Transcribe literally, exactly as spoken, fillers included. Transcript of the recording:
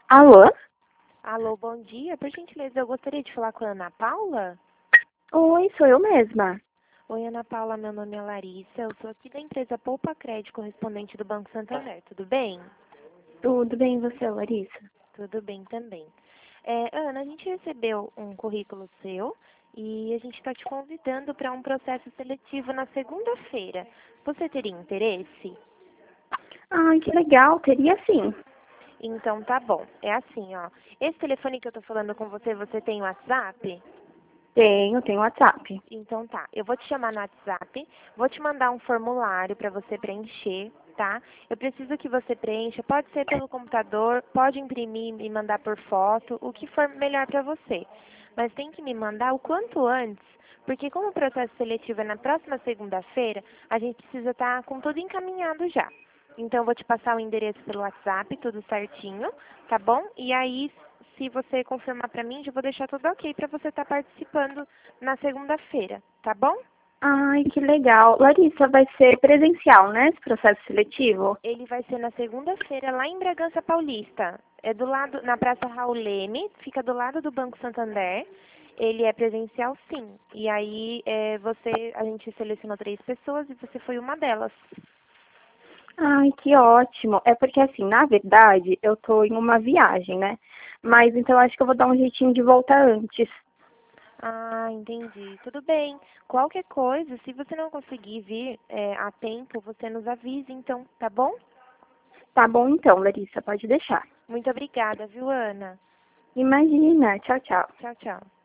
Alô? Alô, bom dia. Por gentileza, eu gostaria de falar com a Ana Paula. Oi, sou eu mesma. Oi, Ana Paula, meu nome é Larissa. Eu sou aqui da empresa Poupa Crédito, correspondente do Banco Santander. Tudo bem? Tudo bem e você, Larissa? Tudo bem também. É, Ana, a gente recebeu um currículo seu e a gente está te convidando para um processo seletivo na segunda-feira. Você teria interesse? Ai, que legal, teria sim. Então tá bom. É assim, ó. Esse telefone que eu tô falando com você, você tem WhatsApp? Tenho, tenho WhatsApp. Então tá, eu vou te chamar no WhatsApp, vou te mandar um formulário para você preencher, tá? Eu preciso que você preencha, pode ser pelo computador, pode imprimir e mandar por foto, o que for melhor para você. Mas tem que me mandar o quanto antes, porque como o processo seletivo é na próxima segunda-feira, a gente precisa estar com tudo encaminhado já. Então eu vou te passar o endereço pelo WhatsApp, tudo certinho, tá bom? E aí, se você confirmar para mim, já vou deixar tudo ok para você estar participando na segunda-feira, tá bom? Ai, que legal. Larissa, vai ser presencial, né, esse processo seletivo? Ele vai ser na segunda-feira lá em Bragança Paulista. É do lado, na Praça Raul Leme, fica do lado do Banco Santander. Ele é presencial, sim. E aí, é, você, a gente selecionou três pessoas e você foi uma delas. Ai, que ótimo. É porque, assim, na verdade, eu tô em uma viagem, né? Mas então acho que eu vou dar um jeitinho de voltar antes. Ah, entendi. Tudo bem. Qualquer coisa, se você não conseguir vir é, a tempo, você nos avise, então, tá bom? Tá bom então, Larissa, pode deixar. Muito obrigada, viu, Ana? Imagina. Tchau, tchau. Tchau, tchau.